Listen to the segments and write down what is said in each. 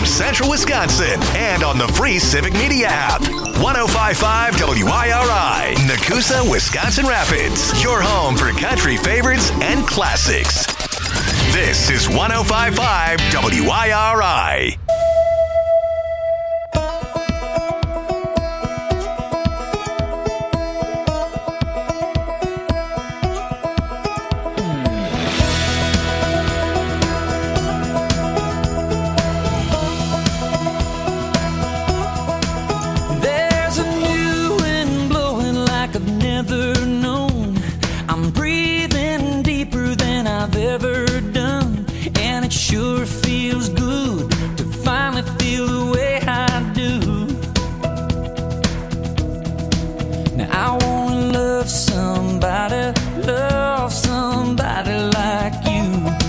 from Central Wisconsin and on the free Civic Media app. 105.5 WIRI, Nakusa, Wisconsin Rapids. Your home for country favorites and classics. This is 105.5 WIRI. Sure feels good to finally feel the way I do. Now I wanna love somebody like you.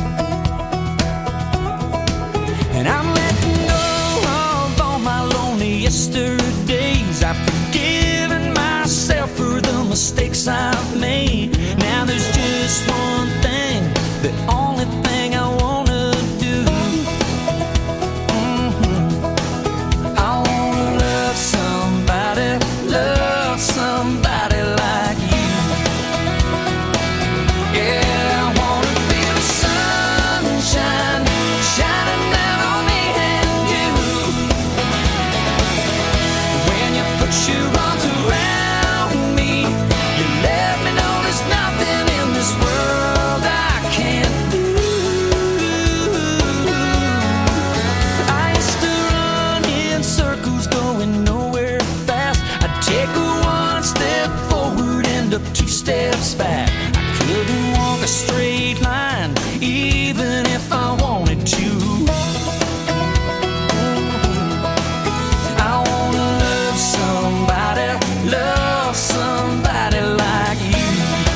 And I'm letting go of all my lonely yesterdays. I've forgiven myself for the mistakes I've made. Now there's just one thing, the only thing I want. Somebody like you. Yeah, I wanna feel the sunshine shining down on me and you. When you put your arms around me, you let me know there's nothing in this world I can't do. I used to run in circles going nowhere fast. I'd take a step forward and up 2 steps back. I couldn't walk a straight line even if I wanted to. I wanna love somebody like you.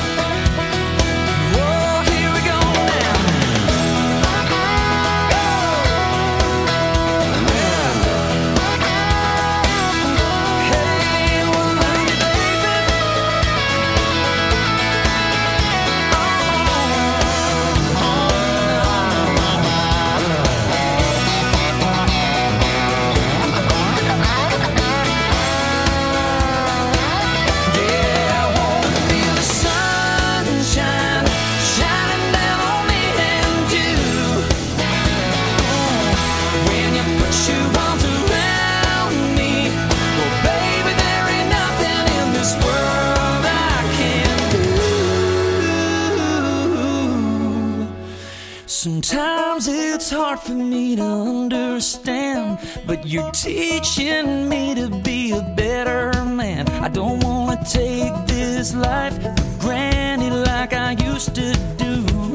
Oh, here we go now. Hey, well, love you, baby. Sometimes it's hard for me to understand, but you're teaching me to be a better man. I don't wanna take this life for granted like I used to do.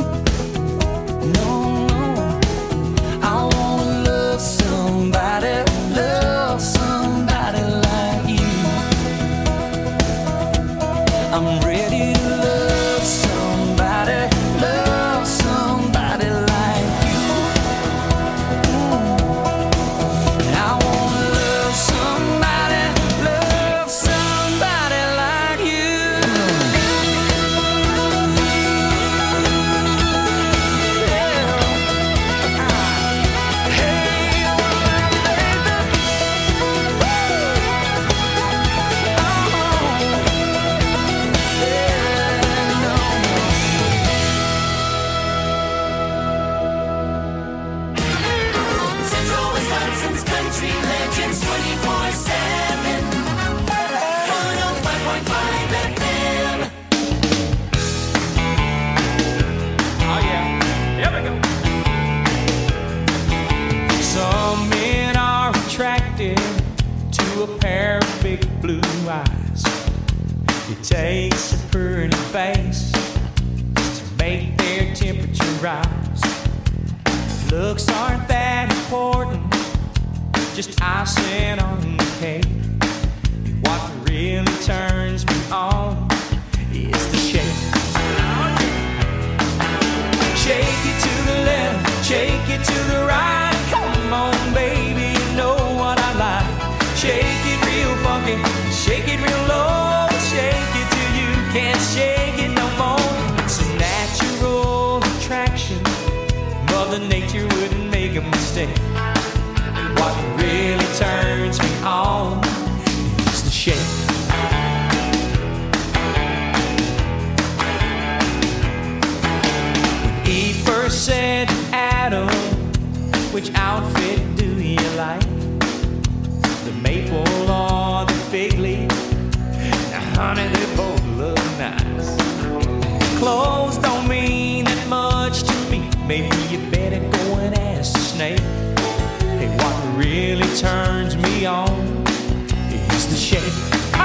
No, no, I wanna love somebody like you. I'm ready to love somebody like you. I wanna love somebody like you. Central Wisconsin's country legends 24/7. 105.5 FM. Oh yeah, there we go. Some men are attracted to a pair of big blue eyes. It takes a pretty face to make their temperature rise. Looks aren't that important, just icing on the cake. What really turns me on is the shake. Shake it to the left, shake it to the right. Come on, baby, you know what I like. Shake it real funky, shake it real low. Shake it till you can't shake it no more. It's a natural attraction. Mother Nature wouldn't make a mistake. what really turns me on is the shake. When Eve first said to Adam, which outfit do you like? The maple or the fig leaf? Now, honey, they both look nice. Clothes don't mean that much to me. Maybe you better go and ask the snake. Hey, what really turns me on is the shake.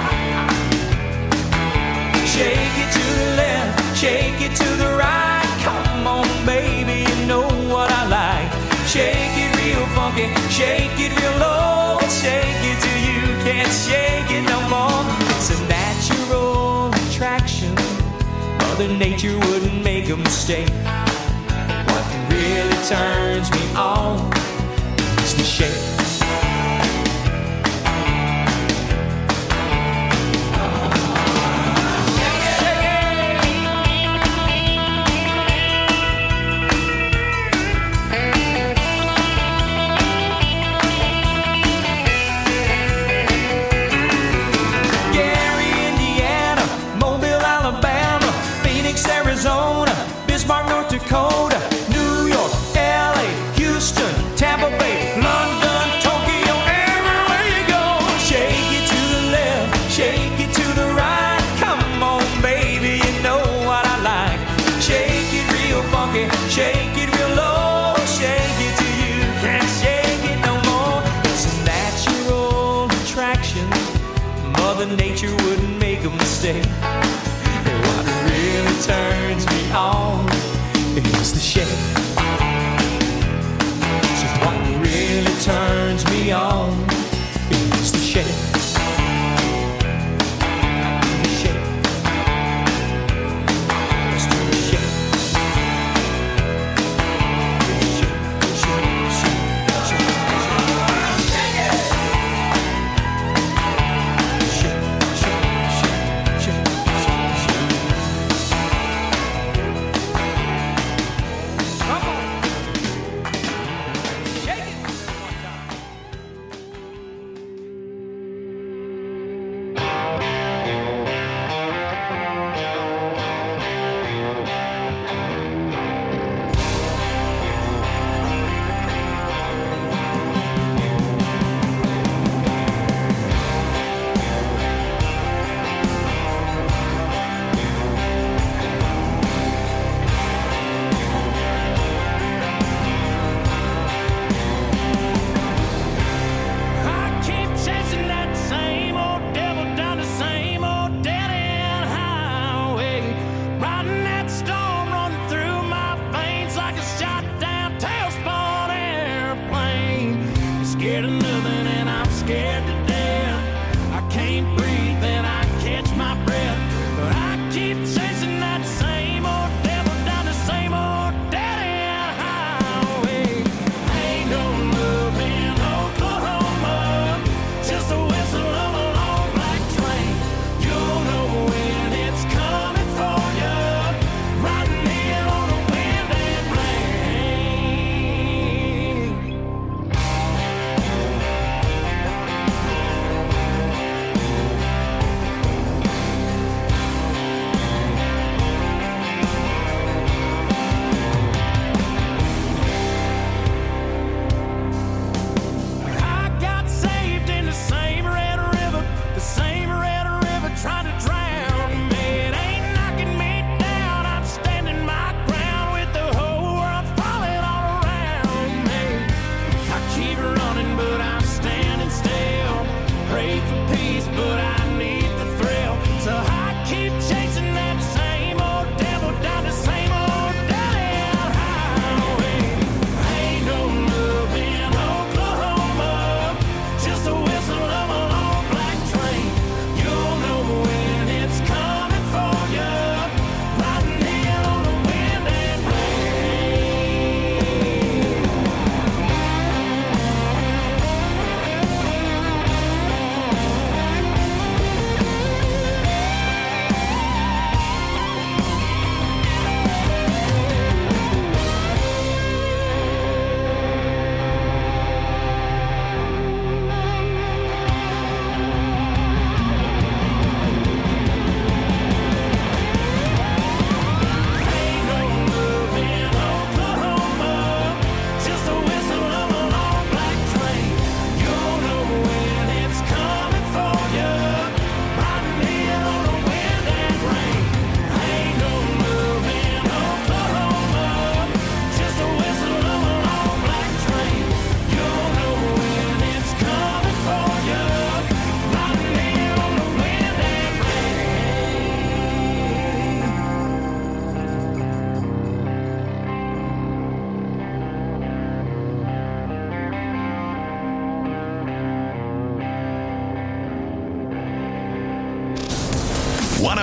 Shake it to the left, shake it to the right. Come on, baby, you know what I like. Shake it real funky, shake it real low. Shake it till you can't shake it no more. It's a natural attraction. Mother Nature wouldn't make a mistake. What really turns me on is the shake. Arizona, Bismarck, North Dakota, New York, LA, Houston, Tampa Bay, London, Tokyo, everywhere you go. Shake it to the left, shake it to the right. Come on, baby, you know what I like. Shake it real funky, shake it real low. Shake it till you can't shake it no more. It's a natural attraction. Mother Nature wouldn't make a mistake. What really turns me on is the shake. So what really turns me on is the shake. The shake. Let's do the shake.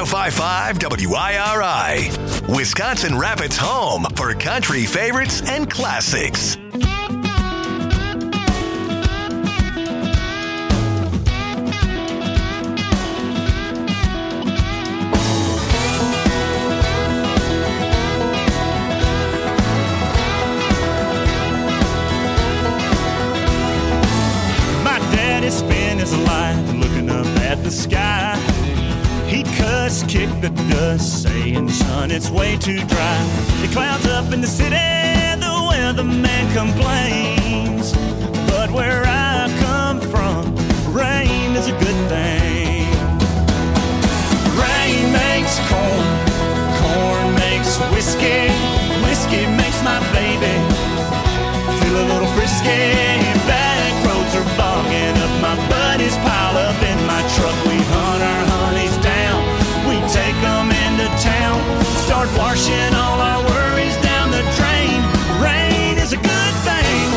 105.5 WIRI, Wisconsin Rapids' home for country favorites and classics. Spent his life looking up at the sky. He cussed, kicked the dust, saying, son, it's way too dry. The clouds up in the city, the weatherman complains. But where I come from, rain is a good thing. Rain makes corn, corn makes whiskey, whiskey makes my baby feel a little frisky. Back roads are bogging up, my buddies pile up in my truck. We hunt our honeys down, we take them into town, start washing all our worries down the drain. Rain is a good thing.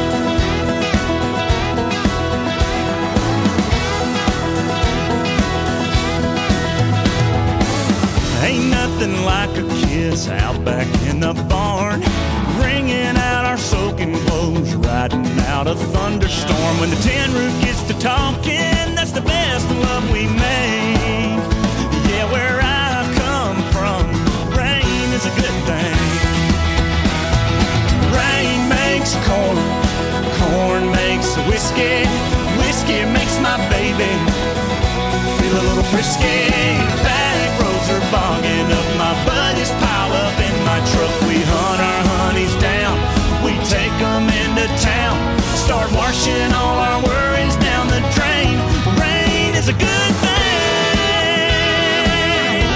Ain't nothing like a kiss out back in the barn, wringing out our soaking clothes, riding out a thunderstorm. When the tin roof gets to talking, that's the best love we make. Yeah, where I come from, rain is a good thing. Rain makes corn, corn makes whiskey, whiskey makes my baby feel a little frisky. Back roads are bogging up, my buddies pile up in my truck. We hunt our honeys down, we take them into town, start washing all our worries down the drain. Rain is a good thing.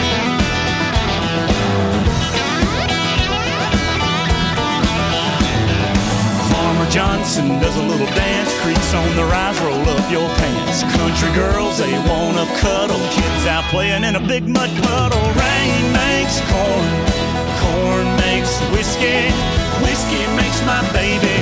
Farmer Johnson does a little dance, creaks on the rise, roll up your pants. Country girls, they wanna cuddle, kids out playing in a big mud puddle. Rain makes corn, corn makes whiskey, whiskey makes my baby.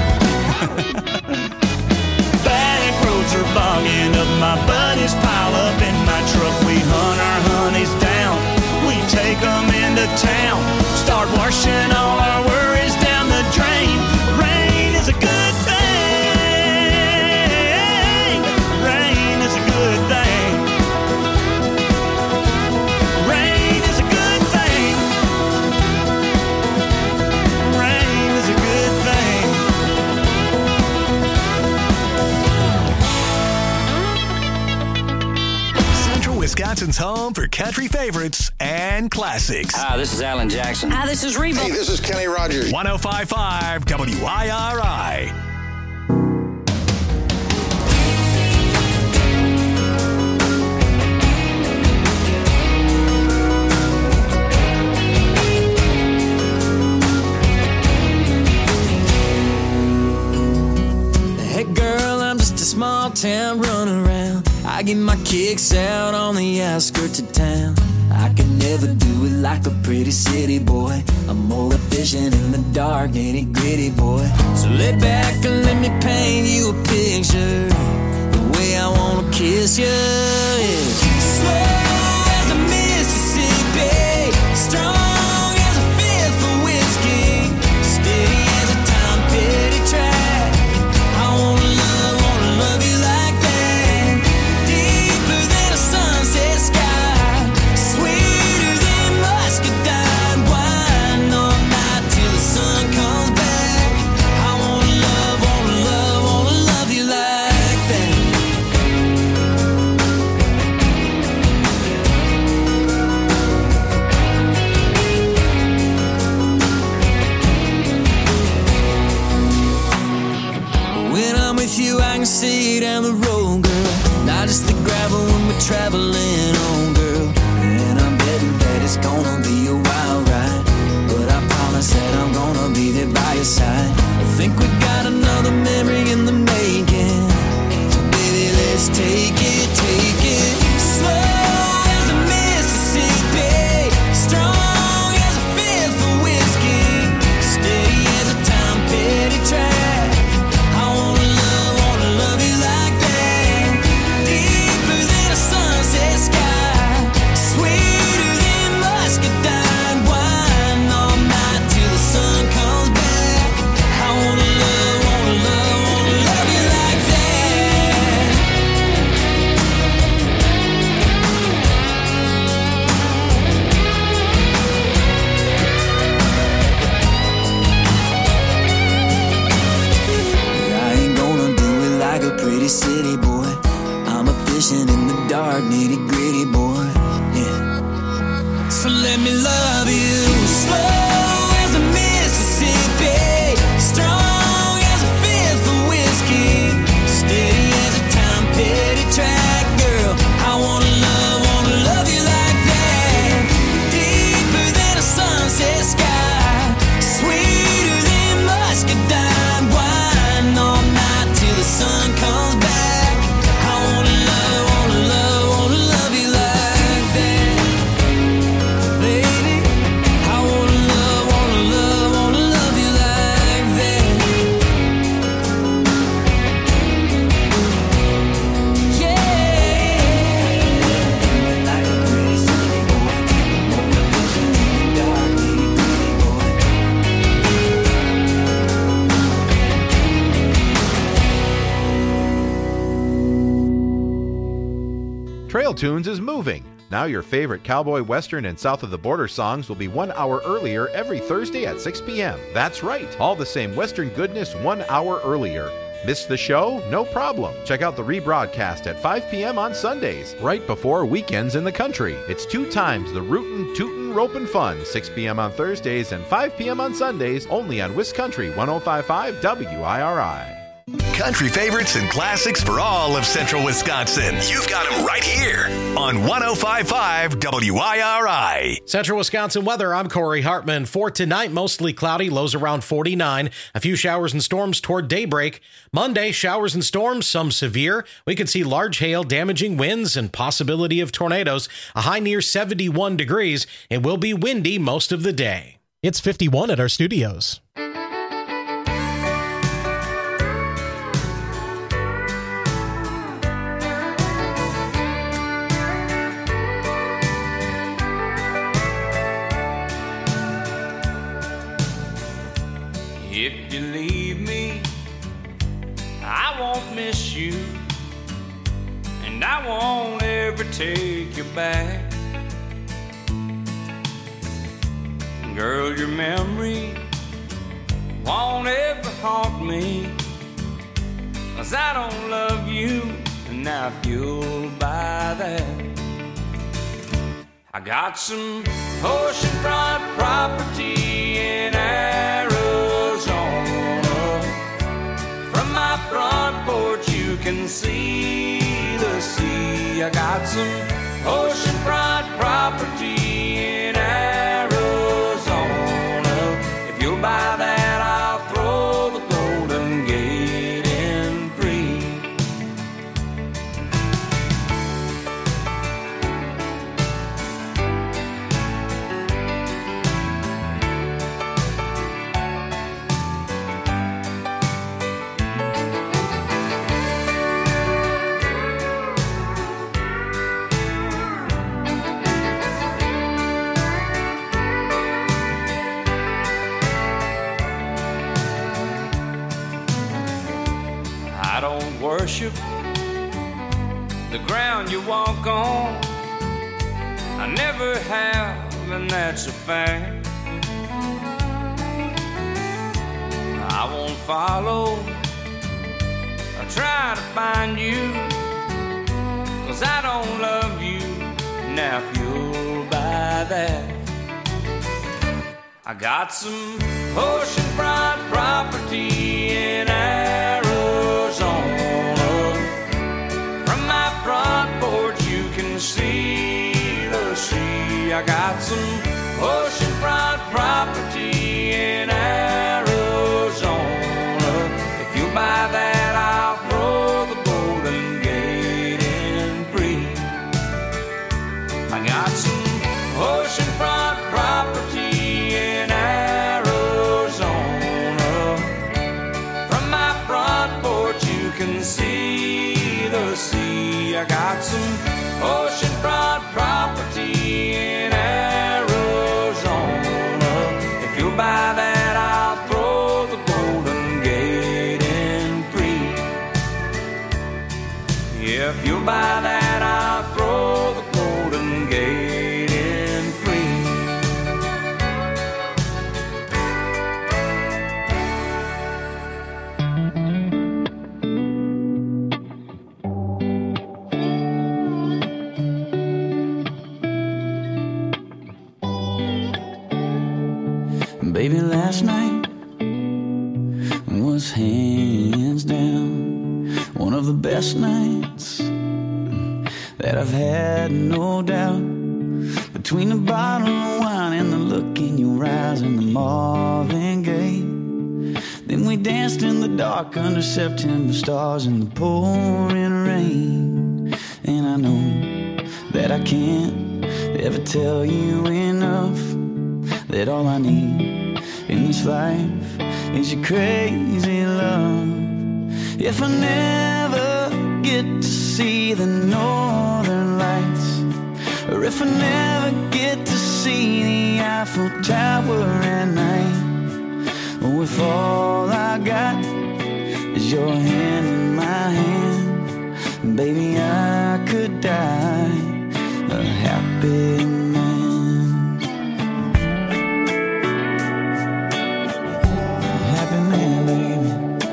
Back roads are bogging up, my buddies pile up in my truck. We hunt our honeys down, we take them into town, start washing all our worries down the drain. Rain is a good thing. Rain is a good thing. Rain is a good thing. Rain is a good thing. Central Wisconsin's home for country favorites and classics. Hi, this is Alan Jackson. Hi, this is Reba. Hey, this is Kenny Rogers. 105.5 WIRI. Hey girl, I'm just a small town running around. I get my kicks out on the outskirts of town. I can never do it like a pretty city boy. I'm more efficient in the dark, nitty gritty boy. So lay back and let me paint you a picture. The way I wanna kiss you is slow as a Mississippi, strong as a fifth of whiskey, steady as a Tom Petty track. I wanna love you like that, deeper than a sunset sky, sweeter than muscadine wine, all night till the sun comes back. I wanna love you like that. When I'm with you, I can see down the road, girl. Not just the gravel when we're traveling on, girl. And I'm betting that it's gonna be a wild ride, but I promise that I'm gonna be there by your side. I think we got another memory in the making, so baby, let's take it slow as a Mississippi, strong as a fifth of whiskey, steady as a Tom Petty track. I wanna love you like that, deeper than a sunset sky, sweet pretty city boy. I'm a fishing in the dark, nitty gritty boy. Yeah. So let me love you slow as the Mississippi, strong as a fifth of whiskey, steady as a Tom Petty track, girl. I wanna love you like that. Deeper than a sunset sky, sweeter than muscadine wine, all night till the sun comes back. I wanna love you like that, baby. I wanna love you like that. Yeah. Like a pretty city boy, dark, nitty-gritty boy. Trail Tunes is moving. Now your favorite cowboy, western, and south of the border songs will be 1 hour earlier every Thursday at 6 p.m. That's right, all the same western goodness 1 hour earlier. Missed the show? No problem. Check out the rebroadcast at 5 p.m. on Sundays, right before weekends in the country. It's 2 times the rootin', tootin', ropin' fun, 6 p.m. on Thursdays and 5 p.m. on Sundays, only on Wiscountry 105.5 WIRI. Country favorites and classics for all of central Wisconsin. You've got them right here on 105.5 WIRI. Central Wisconsin weather, I'm Corey Hartman. For tonight, mostly cloudy, lows around 49. A few showers and storms toward daybreak. Monday, showers and storms, some severe. We could see large hail, damaging winds, and possibility of tornadoes. A high near 71 degrees. It will be windy most of the day. It's 51 at our studios. If you leave me, I won't miss you, and I won't ever take you back. Girl, your memory won't ever haunt me, 'cause I don't love you, and I feel by that. I got some oceanfront property in Arizona. From my front porch you can see the sea. I got some oceanfront property in Arizona. If you'll buy that, I'll throw the Golden Gate in free. I don't worship the ground you walk on. I never have, and that's a fact. I won't follow or try to find you, 'cause I don't love you, now if you'll buy that. I got some oceanfront property in Arizona. From my front porch you can see the sea. I got some oceanfront property in Arizona. If you buy that, I'll throw the Golden Gate in free. I got some oceanfront property in Arizona. From my front porch you can see the sea. I got some oceanfront property in Arizona. Baby, last night was hands down one of the best nights that I've had, no doubt. Between the bottle of wine and the look in your eyes and the Marvin Gaye, then we danced in the dark under September stars in the pouring rain. And I know that I can't ever tell you enough that all I need in this life is your crazy love. If I never get to see the northern lights, or if I never get to see the Eiffel Tower at night, or if all I got is your hand in my hand, baby, I could die a happy man. A happy man, baby.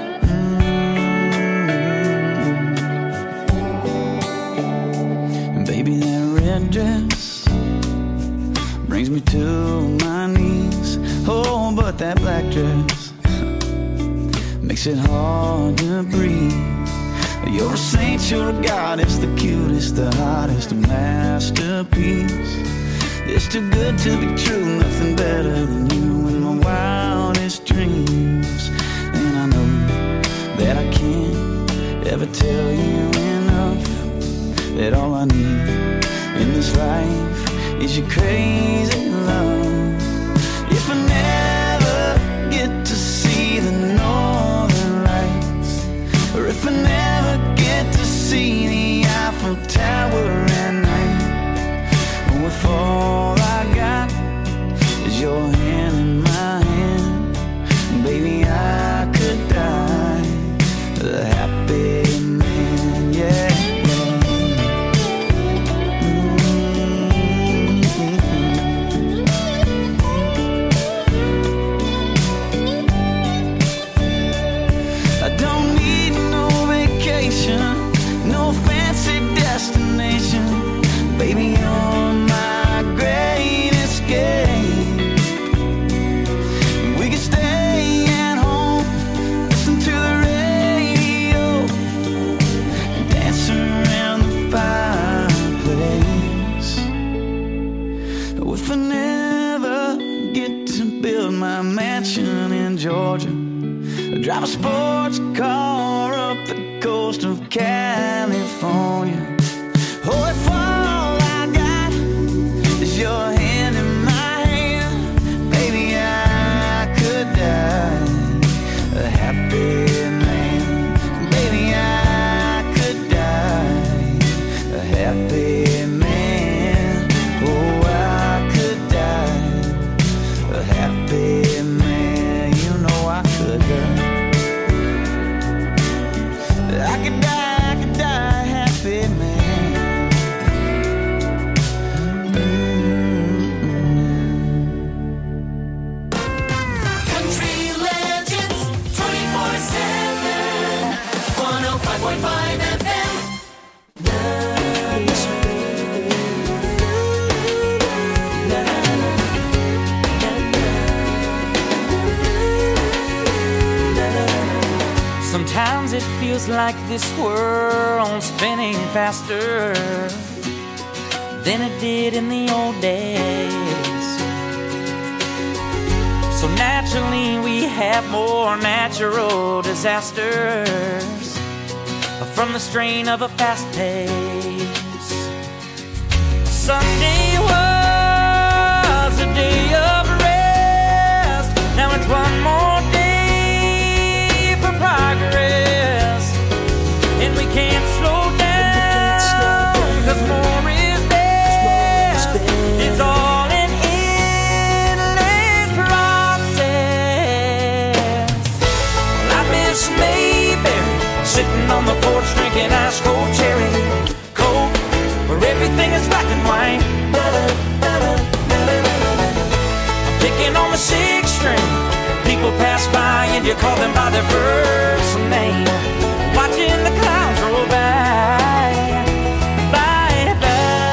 Baby, that red dress brings me to my knees. Oh, but that black dress makes it hard to breathe. You're a saint, you're a goddess, the cutest, the hottest, a masterpiece. It's too good to be true, nothing better than you in my wildest dreams. And I know that I can't ever tell you enough that all I need in this life is your crazy love. If I never get to see the northern lights, or if I never get to see the Eiffel Tower at night, or if all I got is your hand in my hand, baby, I could die a happy man, yeah. No fancy destination, baby, you're my great escape. We can stay at home, listen to the radio, and dance around the fireplace. If I never get to build my mansion in Georgia, drive a sports car up the coast of California. Oh, if all I got is your hand in my hand, baby, I could die a happy man. Baby, I could die a happy man. Oh, I could die a happy man. You know I could die. I could die happy, man. Country legends 24/7. 105.5 FM. Sometimes it feels like this world's spinning faster than it did in the old days. So naturally we have more natural disasters from the strain of a fast pace. Sunday was a day of rest. Now it's one more day for progress, and we can't slow down, 'cause more is best. It's all an endless process. Well, I miss Mayberry, sitting on the porch drinking ice cold cherry Coke, where everything is black and white. I'm picking on the sixth string. People pass by and you call them by their first name. Watching the clouds roll by, by,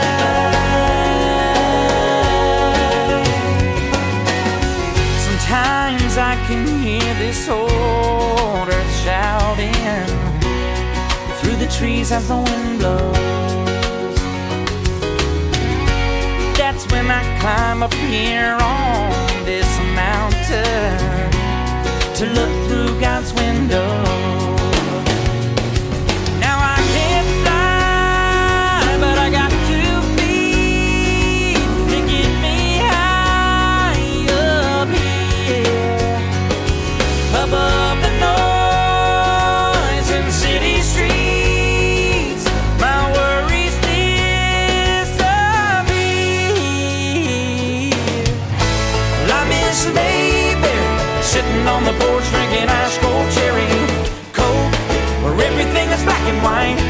by. Sometimes falling through the trees as the wind blows. That's when I climb up here on this mountain to look through God's window. Now I can't fly, but I got 2 feet to get me high up here, above the noise in city streets. My worries disappear. Well, I miss baby sitting on the porch drinking ice cold cherry Coke, where everything is black and white.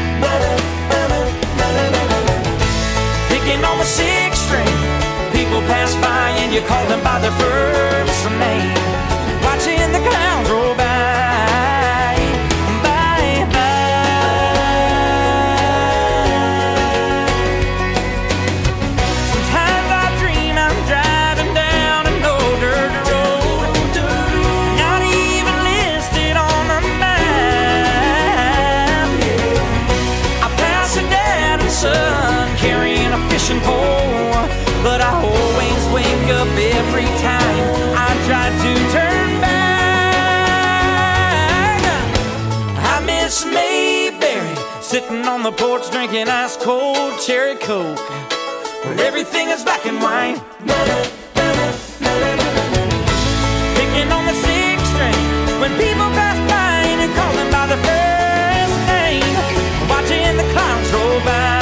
Picking on the 6th string, people pass by and you call them by their first name. Watching the clouds roll by, by, by. Sometimes I dream I'm driving down an old dirt road, not even listed on the map. I pass a dad and son carrying a fishing pole, but I always wake up every time I try to turn back. I miss Mayberry sitting on the porch drinking ice cold cherry Coke, where everything is black and white. Picking on the 6th string when people pass by and you call them by their first name. Watching the clouds roll by.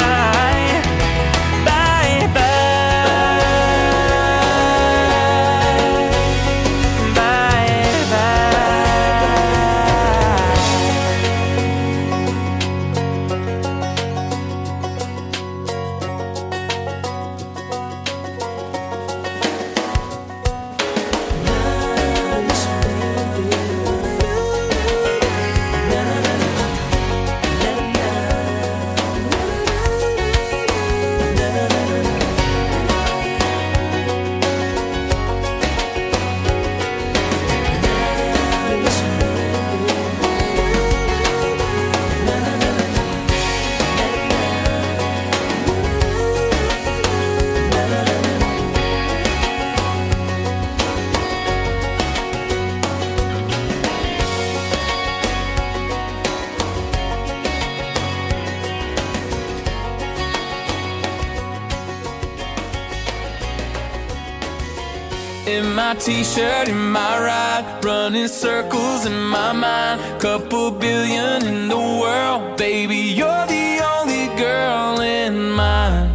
In my t-shirt, in my ride, running circles in my mind. Couple billion in the world, baby, you're the only girl in mine.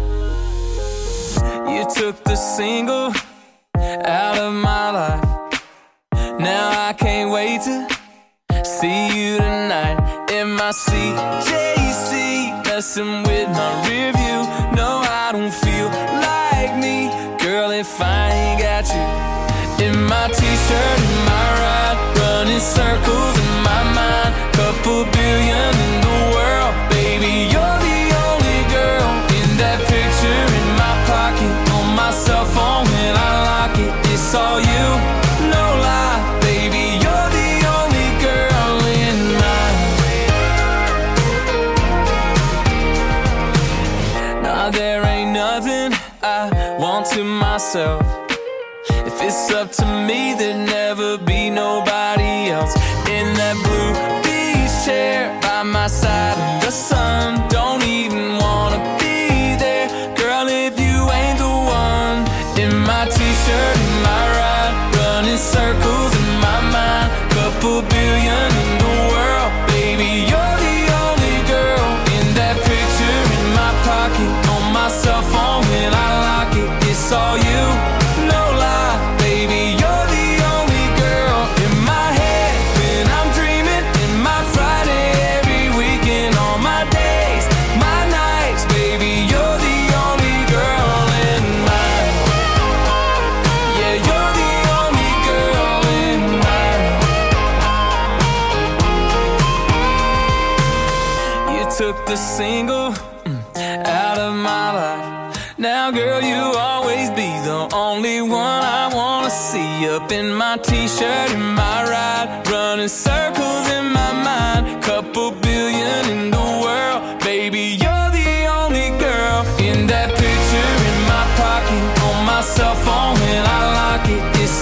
You took the single out of my life. Now I can't wait to see you tonight. In my CJC, messing with my rear view. No, I don't feel like me, girl, if I ain't got you. In my t-shirt, in my ride, running circles in my mind. Couple billion in the world, baby, you're the only girl in that picture in my pocket. On my cell phone when I lock it, it's all you, no lie, baby, you're the only girl in mine. Nah, there ain't nothing I want to myself. If it's up to me, there'd never be nobody else. In that blue beach chair by my side in the sun, don't even wanna be there, girl, if you ain't the one. In my t-shirt, in my ride, running circles in my mind. Couple billion in the world, baby, you're the only girl in that picture in my pocket. On my cell phone when I lock it, it's all you, no lie, baby, you're the only girl in my head. When I'm dreaming in my Friday, every weekend, all my days, my nights, baby, you're the only girl in mine. Yeah, you're the only girl in mine. You took the single out of my life. Now, girl, you'll always be the only one I wanna see. Up in my t-shirt, in my ride, running circles in my mind.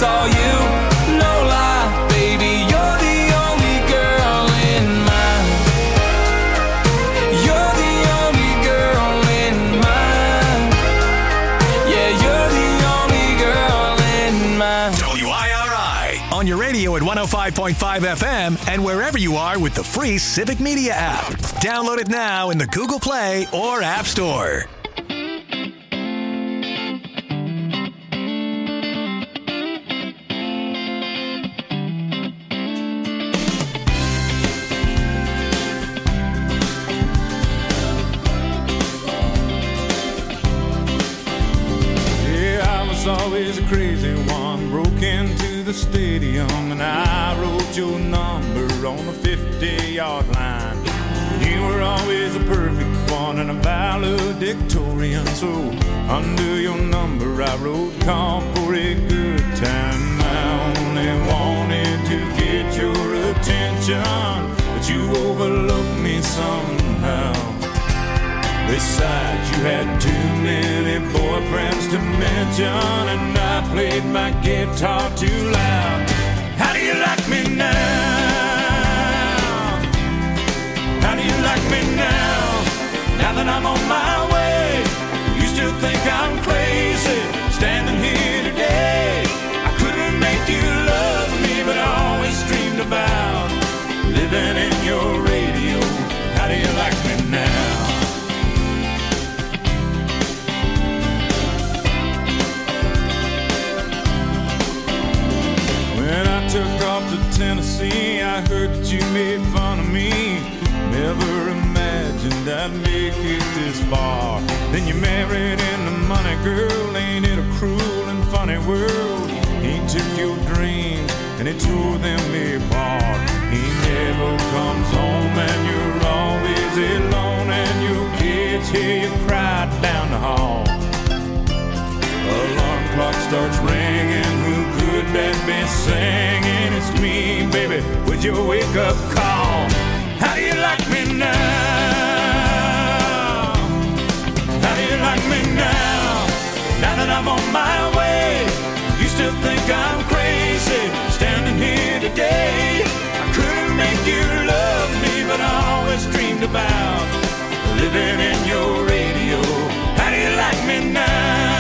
it's all you. No lie, baby, you're the only girl in mine. You're the only girl in mine. Yeah, you're the only girl in mine. WIRI on your radio at 105.5 FM and wherever you are with the free Civic Media app. Download it now in the Google Play or App Store. Always a crazy one, broke into the stadium and I wrote your number on the 50-yard line. You were always a perfect one and a valedictorian, so under your number I wrote call for a good time. I only wanted to get your attention, but you overlooked me somehow. Besides, you had too many boyfriends to mention, and I played my guitar too loud. How do you like me now? How do you like me now? Now that I'm on my way, you still think I'm crazy, standing here today. I couldn't make you love me, but I always dreamed about living in your radio. How do you like me now? Took off to Tennessee, I heard that you made fun of me. Never imagined I'd make it this far. Then you married into money, girl. Ain't it a cruel and funny world? He took your dreams and he tore them apart. He never comes home and you're always alone, and your kids hear you cry down the hall. Alarm clock starts ringing, who could that be singing? It's me, baby, with your wake-up call. How do you like me now? How do you like me now? Now that I'm on my way, you still think I'm crazy, standing here today. I couldn't make you love me, but I always dreamed about living in your radio. How do you like me now?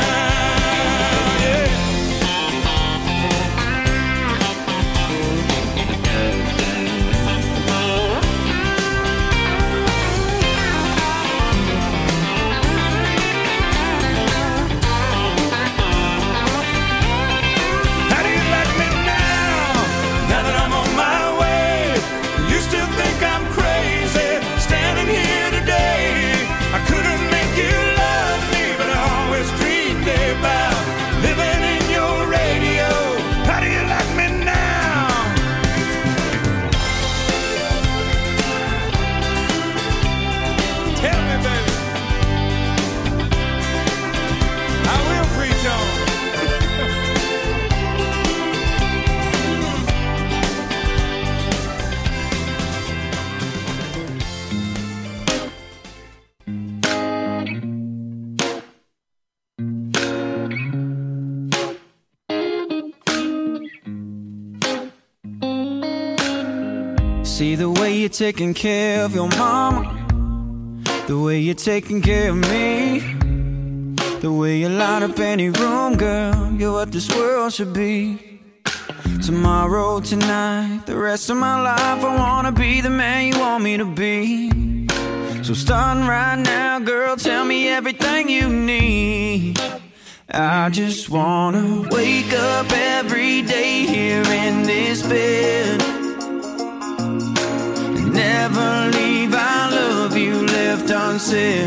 See the way you're taking care of your mama, the way you're taking care of me, the way you light up any room, girl. You're what this world should be. Tomorrow, tonight, the rest of my life, I wanna be the man you want me to be. So starting right now, girl, tell me everything you need. I just wanna wake up every day here in this bed, never leave our love you left unsaid.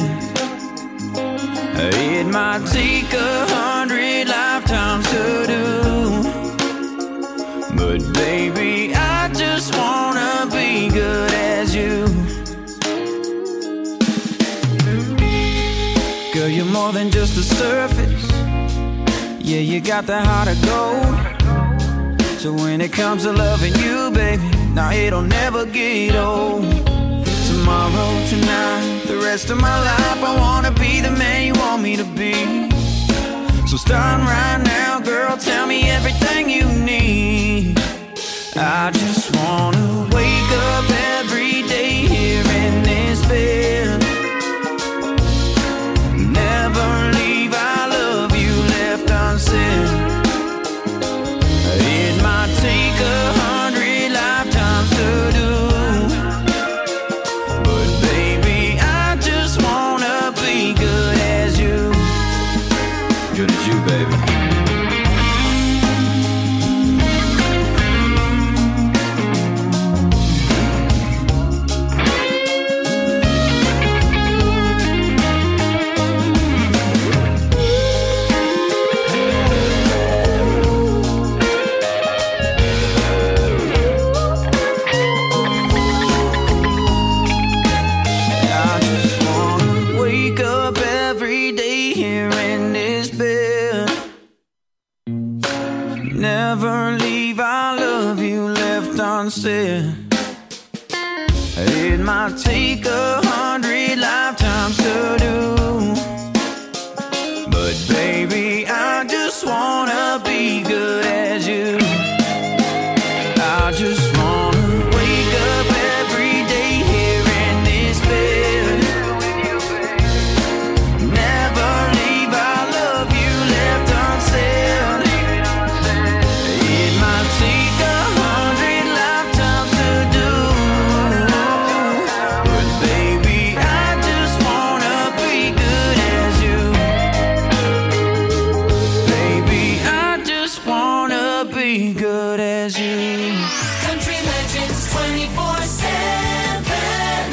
It might take 100 lifetimes to do, but baby, I just wanna be good as you. Girl, you're more than just the surface. Yeah, you got the heart of gold. So when it comes to loving you, baby, now it'll never get old. Tomorrow, tonight, the rest of my life, I wanna be the man you want me to be. So So starting right now, girl, tell me everything you need. I just wanna wake up every day here in this bed. Never leave, I love you left unsaid. It might take 100 lifetimes to do, but baby, I just wanna be good as you. Good as you, baby. Never leave, I love you left unsaid. It might take 100 lifetimes to do, but baby, I just wanna be good as you. I just wanna wake up every day here in this bed. Never leave, I love you left unsaid. Take 100 lifetimes to do, but baby, I just wanna be good as you. Baby, I just wanna be good as you. Country Legends 24/7.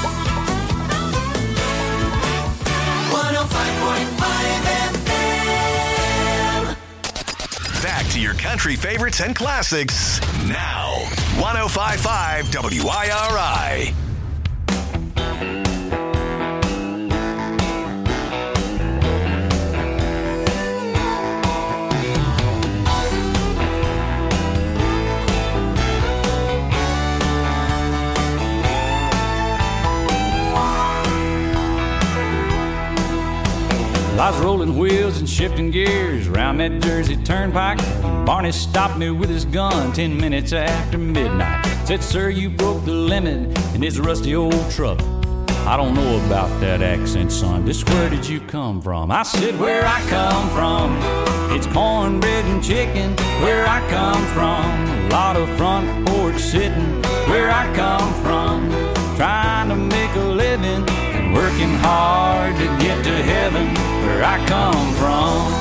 105.5 FM. Back to your country favorites and classics now. 105.5 WIRI. I was rolling wheels and shifting gears around that Jersey turnpike. Barney stopped me with his gun 10 minutes after midnight. Said, sir, you broke the limit in this rusty old truck. I don't know about that accent, son. Just where did you come from? I said, where I come from, it's cornbread and chicken. Where I come from, a lot of front porch sitting. Where I come from, trying to make a living and working hard to get to heaven. Where I come from,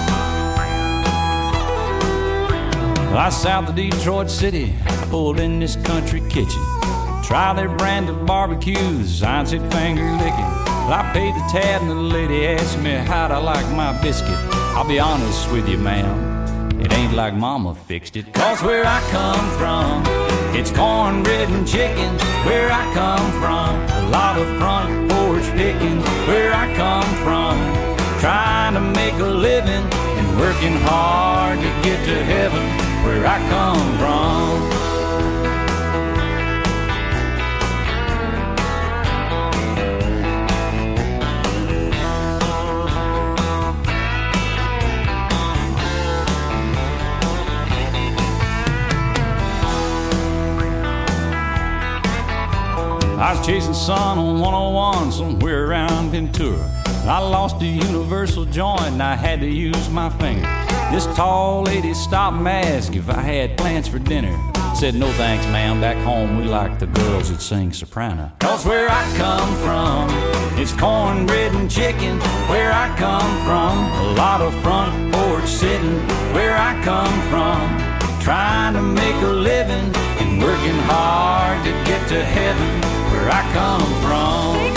I south of Detroit City, I pulled in this country kitchen. Try their brand of barbecues, I said finger licking. Well, I paid the tab and the lady asked me how'd I like my biscuit. I'll be honest with you, ma'am, it ain't like mama fixed it. Cause where I come from, it's cornbread and chicken. Where I come from, a lot of front porch picking. Where I come from, trying to make a living and working hard to get to heaven. Where I come from, I was chasing sun on 101 somewhere around Ventura. I lost a universal joint and I had to use my finger. This tall lady stopped and asked if I had plans for dinner. Said, no thanks, ma'am, back home we like the girls that sing soprano. Cause where I come from, it's cornbread and chicken. Where I come from, a lot of front porch sitting. Where I come from, trying to make a living and working hard to get to heaven. Where I come from,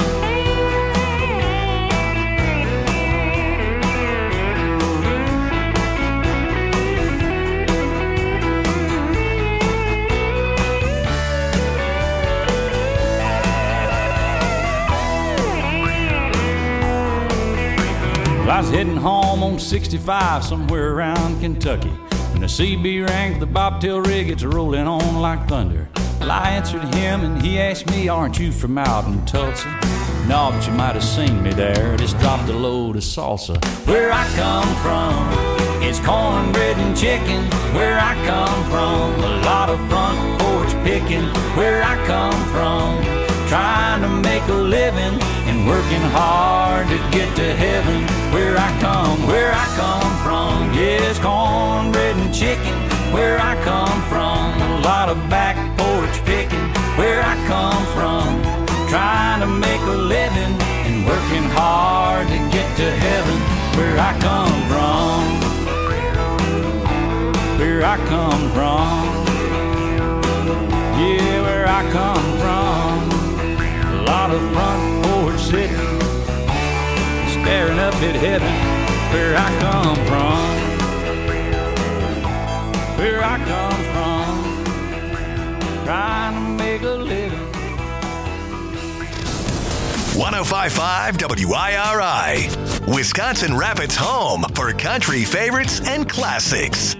I was heading home on 65 somewhere around Kentucky when the CB rang for the bobtail rig. It's rolling on like thunder. Well, I answered him and he asked me, aren't you from out in Tulsa? No, but you might have seen me there. Just dropped a load of salsa. Where I come from, It's cornbread and chicken where I come from. A lot of front porch picking where I come from. Trying to make a living and working hard to get to heaven where I come from. Yes, cornbread and chicken where I come from. A lot of back porch picking where I come from. Trying to make a living and working hard to get to heaven where I come from. Where I come from. Yeah, where I come from. A lot of front porch sitting, staring up at heaven where I come from. Where I come from. Trying to make a living. 105.5 WIRI, Wisconsin Rapids' home for country favorites and classics.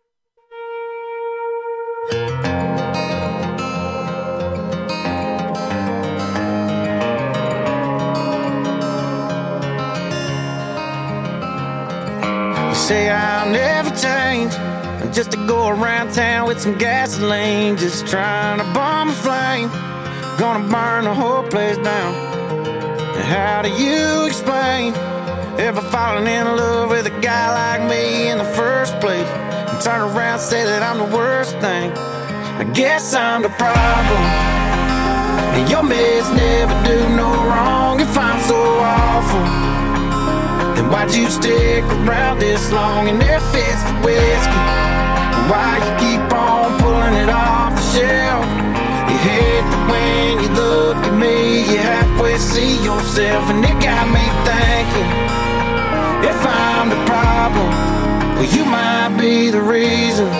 You say I'll never change, just to go around town with some gasoline, just trying to bomb a flame, gonna burn the whole place down. How do you explain ever falling in love with a guy like me in the first place and turn around and say that I'm the worst thing? I guess I'm the problem, and your meds never do no wrong. If I'm so awful, then why'd you stick around this long? And if it's the whiskey, why you keep on pulling it off the shelf? You hate that when you look at me, you halfway see yourself, and it got me thinking, if I'm the problem, well, you might be the reason.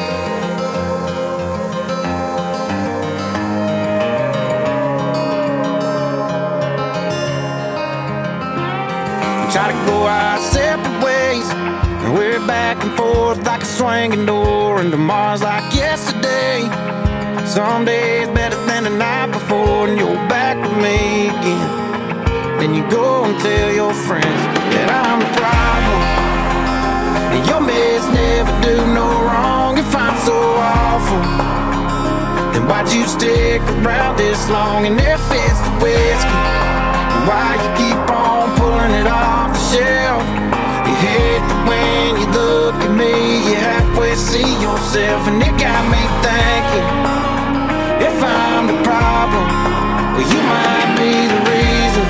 We try to go our separate ways, and we're back and forth like a swinging door, and tomorrow's like yesterday. Some days better than the night before, and you're back with me again. Then you go and tell your friends that I'm the problem, and your meds never do no wrong. If I'm so awful, then why'd you stick around this long? And if it's the whiskey, why you keep on pulling it off the shelf? You hate that when you look at me, you halfway see yourself, and it got me thinking, if I'm the problem, well, you might be the reason.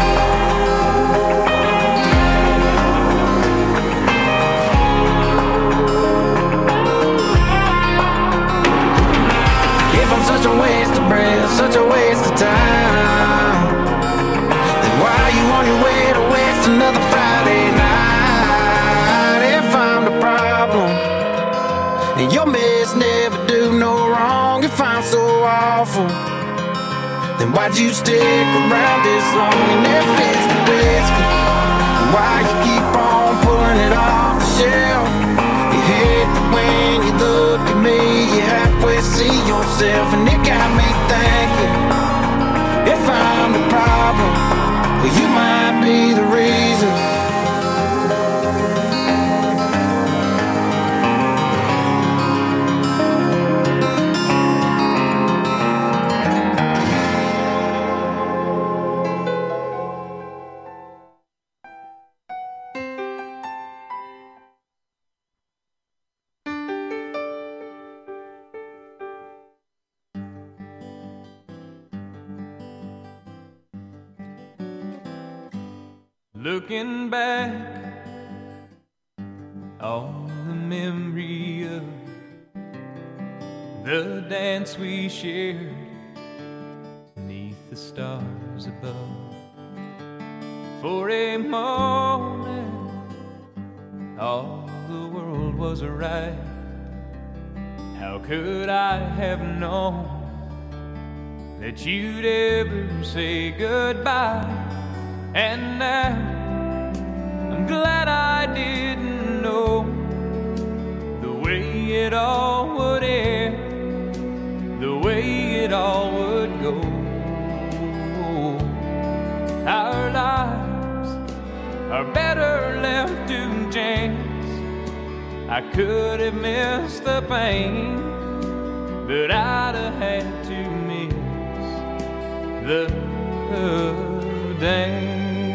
If I'm such a waste of breath, such a waste of time, then why are you on your way to waste another Friday night? If I'm the problem, and your meds never do no wrong. If I'm so awful, then why'd you stick around this long? And if it's the whiskey, why you keep on pulling it off the shelf? You hate that when you look at me, you halfway see yourself, and it got me thinking, if I'm the problem, well, you might be the reason. Looking back on the memory of the dance we shared beneath the stars above. For a moment, all the world was right. How could I have known that you'd ever say goodbye? And now I'm glad I didn't know the way it all would end, the way it all would go. Our lives are better left to chance, I could have missed the pain, but I'd have had to miss the dance.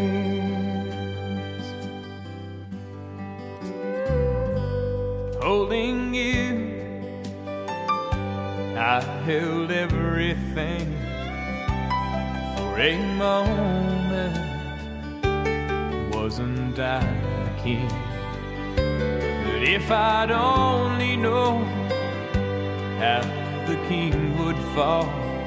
Holding you, I held everything for a moment. Wasn't I the king? But if I'd only known how the king would fall,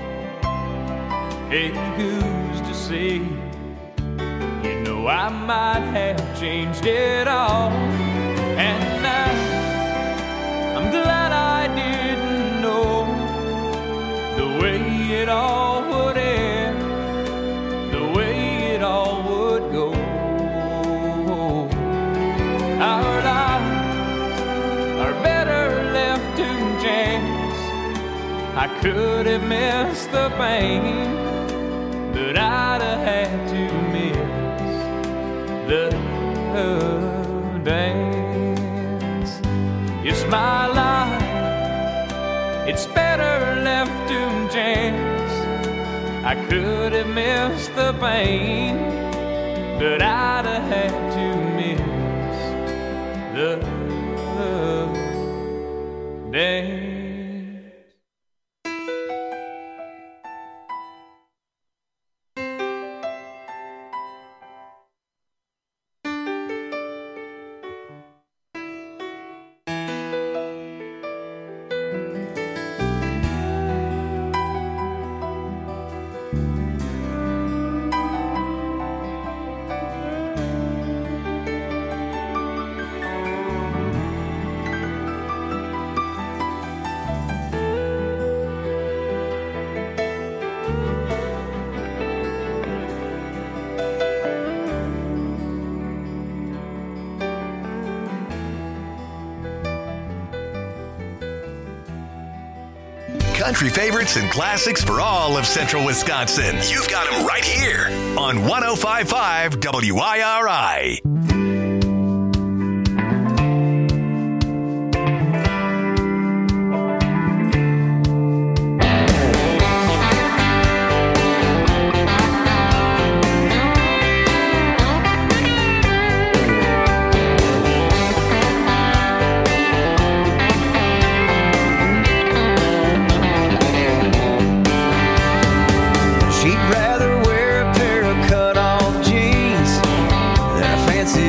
hey, who's to say? You know, I might have changed it all. And now I'm glad I didn't know the way it all would end, the way it all would go. Our lives are better left to chance. I could have missed the pain, but I'd have had to miss the dance. It's my life, it's better left to chance. I could have missed the pain, but I'd have had to miss the dance. Country favorites and classics for all of Central Wisconsin. You've got them right here on 105.5 WIRI. She'd rather wear a pair of cut-off jeans than a fancy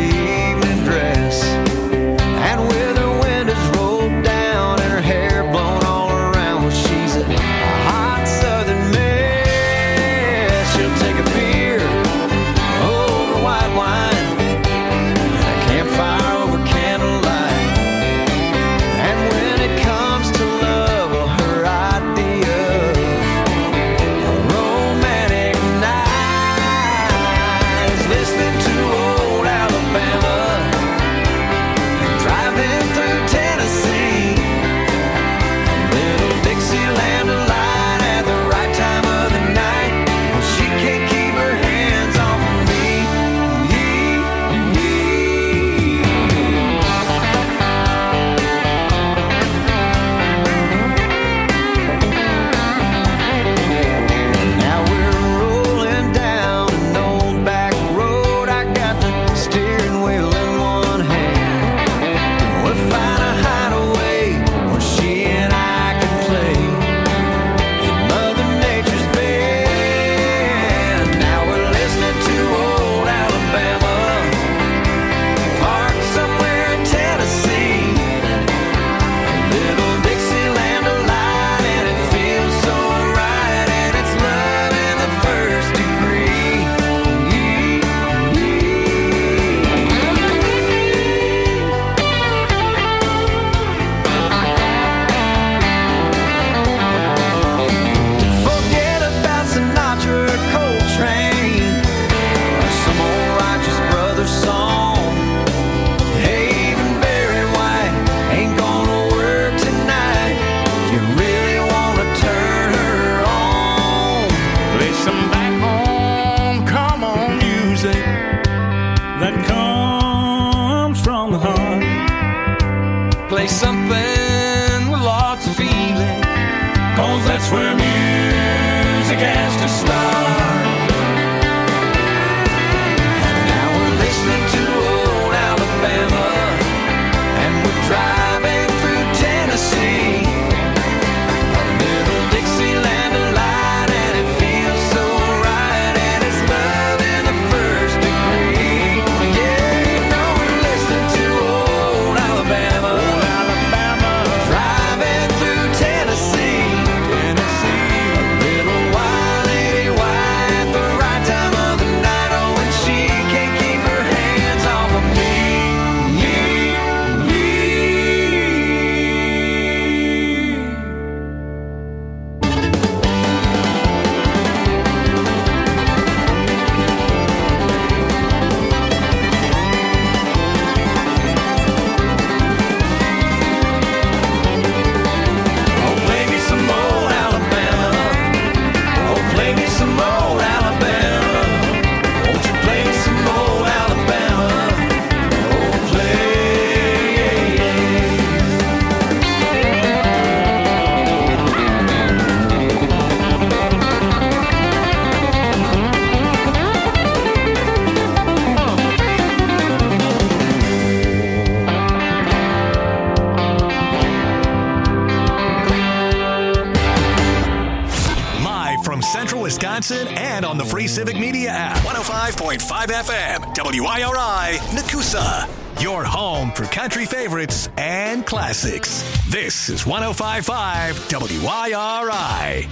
Civic Media app. 105.5 FM, WIRI, Nakusa. Your home for country favorites and classics. This is 105.5 WIRI.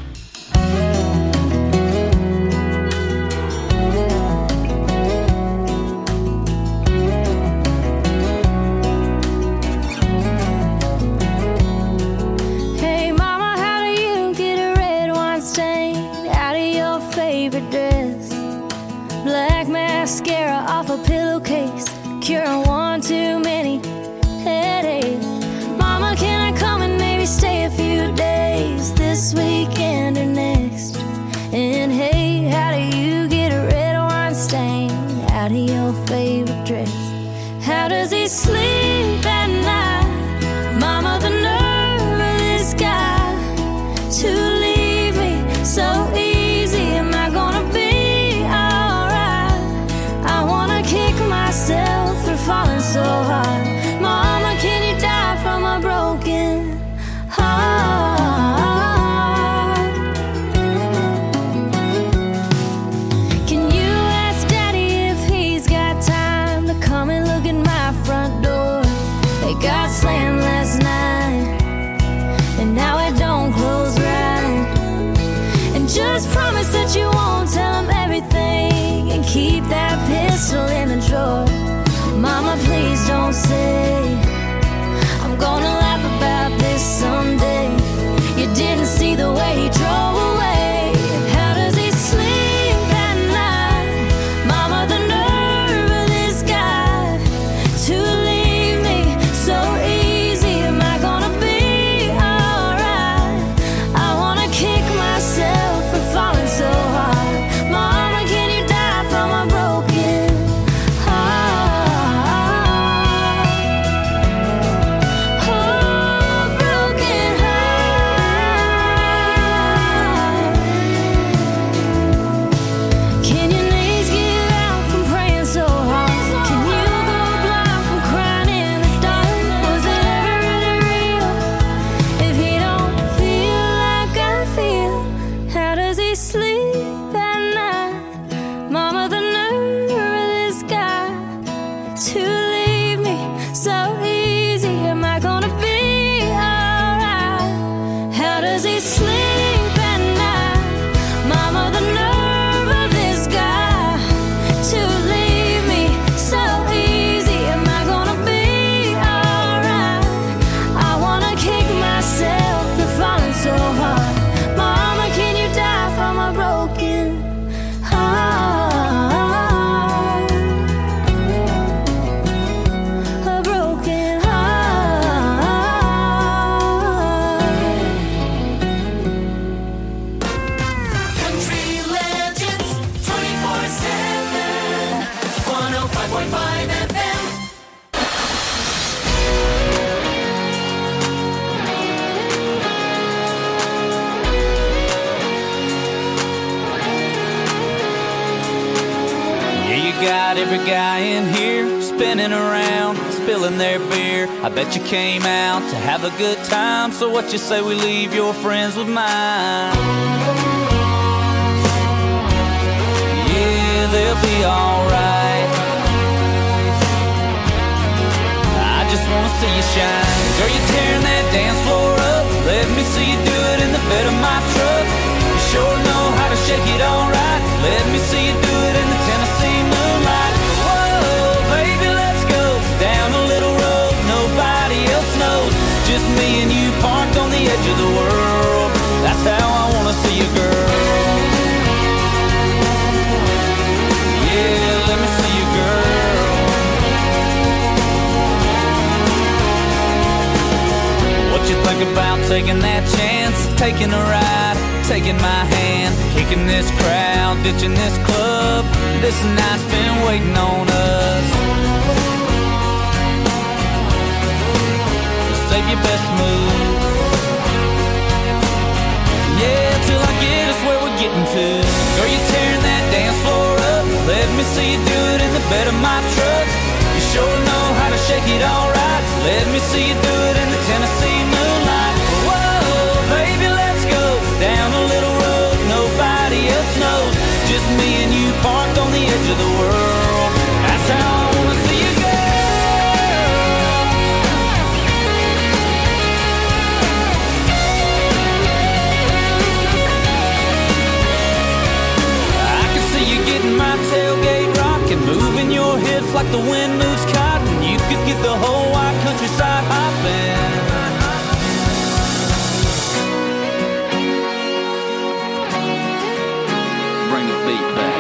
Hey mama, how do you get a red wine stain out of your favorite dress? Black mascara off a pillowcase, curing one too many headaches. Mama, can I come and maybe stay a few days this weekend or next? And hey, how do you get a red wine stain out of your favorite dress? How does he sleep at night? Mama, the nerve of this guy to leave me so easy. Am I gonna be alright? I wanna kick myself for falling so hard. Mama, can you die from a broken heart? Can you ask Daddy if he's got time to come and look at my front door? They got slammed last night, and now it don't close right. And just promise that you won't tell him everything, and keep that pistol in the drawer. Mama, please don't say I'm gonna laugh about this someday. You didn't see the way he drove away. How does he sleep at night? Mama, the nerve of this guy to leave me so easy. Am I gonna be alright? I wanna kick myself for falling so hard. Mama, can you die from a broken heart? Oh, broken heart. Can your knees give out from praying so hard? Can you go blind from crying in the dark? Was it ever really real if he don't feel like I feel? How does he sleep at night? Mama, the nerve of this guy to leave me so easy. Am I gonna be alright? How does he sleep at night? Mama, the nerve of this guy to leave me so easy. Am I gonna be alright? I wanna kick myself for falling so hard. Mama, can you die from a broken heart? A broken heart. Country legends 24/7. 105.5 FM. Yeah, you got every guy in here spinning around, spilling their beer. I bet you came out to have a good time. So what you say we leave your friends with mine? Yeah, they'll be alright. I just wanna see you shine. Girl, you're tearing that dance floor up. Let me see you do it in the bed of my truck. You sure know how to shake it alright. Let me see you do it in the Tennessee moonlight. Whoa, baby, let's go down a little road nobody else knows. Just me and you parked on the edge of the world. That's how I wanna see you, girl. Yeah, let me see you, girl. What you think about taking that chance, taking a ride, taking my hand, kicking this crowd, ditching this club? This night's been waiting on us. Save your best move. Yeah, till I get us where we're getting to. Girl, you're tearing that dance floor up. Let me see you do it in the bed of my truck. You sure know how to shake it alright. Let me see you do it in the Tennessee moonlight. Whoa, baby, let's go down a little road nobody else knows. Just me and you of the world. That's how I wanna see you, girl. I can see you getting my tailgate rocking, moving your hips like the wind moves cotton. You could get the whole wide countryside hopping. Bring the beat back.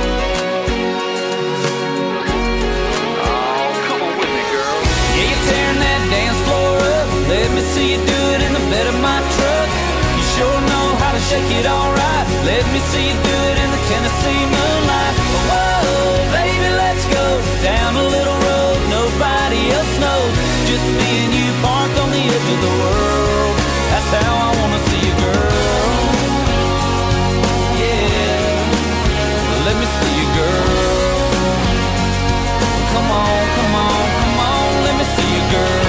Oh, come on with me, girl. Yeah, you're tearing that dance floor up. Let me see you do it in the bed of my truck. You sure know how to shake it all right. Let me see you do it in the Tennessee moonlight. Whoa, baby, let's go down a little road nobody else knows. Just me and you parked on the edge of the world. That's how I wanna see you, girl. Yeah, let me see you, girl. Come on, come on, come on, let me see you, girl.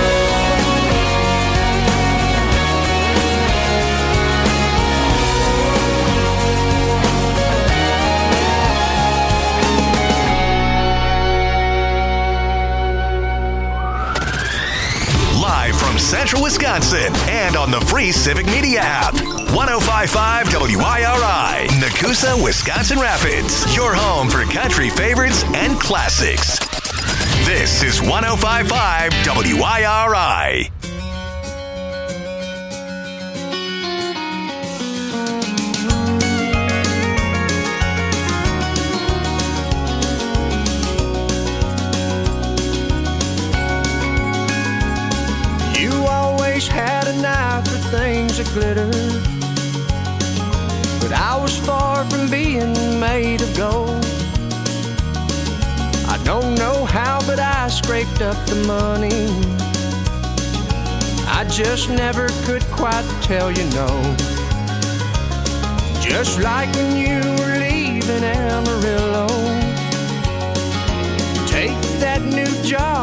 Live from Central Wisconsin and on the free Civic Media app. 105.5 WIRI, Nakusa, Wisconsin Rapids. Your home for country favorites and classics. This is 105.5 WIRI. Had an eye for things that glitter, but I was far from being made of gold. I don't know how, but I scraped up the money. I just never could quite tell you no. Just like when you were leaving Amarillo, take that new job